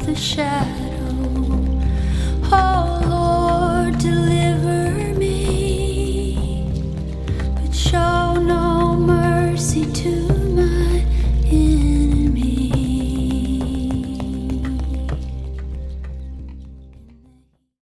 the shadow. Oh Lord, deliver me, but show no mercy to